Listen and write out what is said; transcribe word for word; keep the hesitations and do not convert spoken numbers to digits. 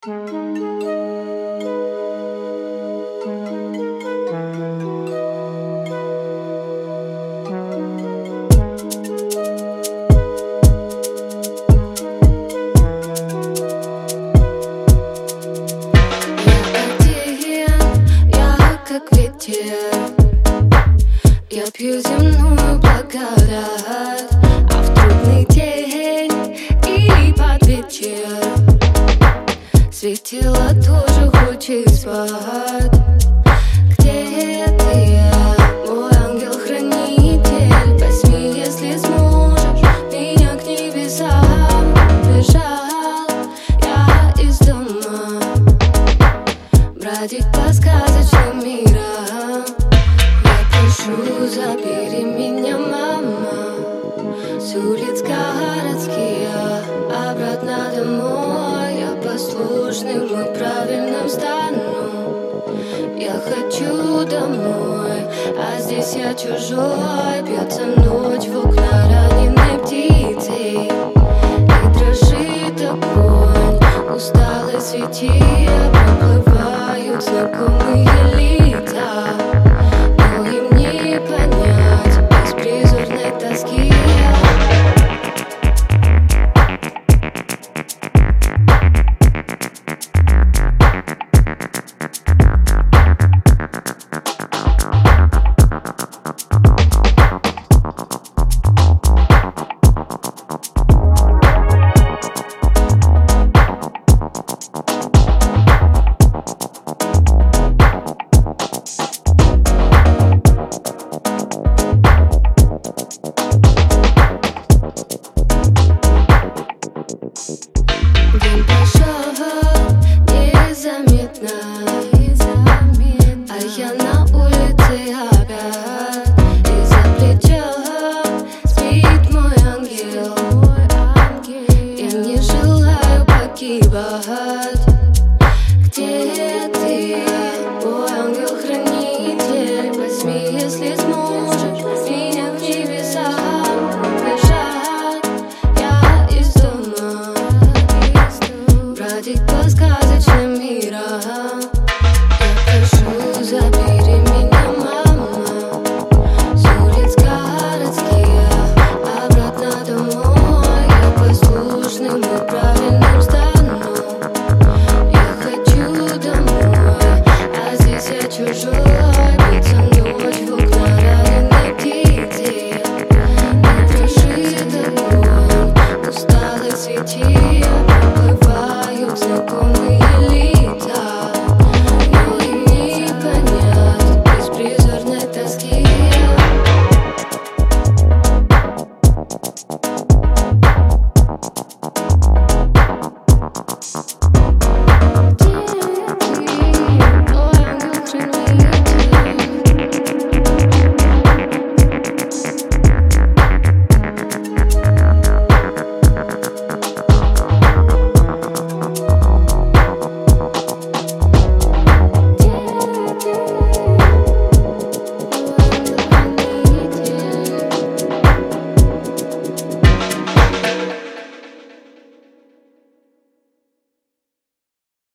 Я пью земную благодать, а в трудный день или под вечер светило тоже хочет спать. Где ты, мой ангел-хранитель? Возьми, если сможешь, меня к небесам. Бежал я из дома бродить по сказочным мирам. Прошу, забери меня, мама, с улиц городских обратно домой. Я послушным и правильным стану. Я хочу домой, а здесь я чужой. Бьется ночь в окна раненой птицей, и дрожит огонь усталой свети. Проплывают знакомые лица, день прошел незаметно, а я на улице опять. Из-за плеча спит мой ангел, я не желаю погибать. Где ты, мой ангел-хранитель? Возьми, если сможешь, меня к небесам. Бежать я из дома бродить по сказочным мирам.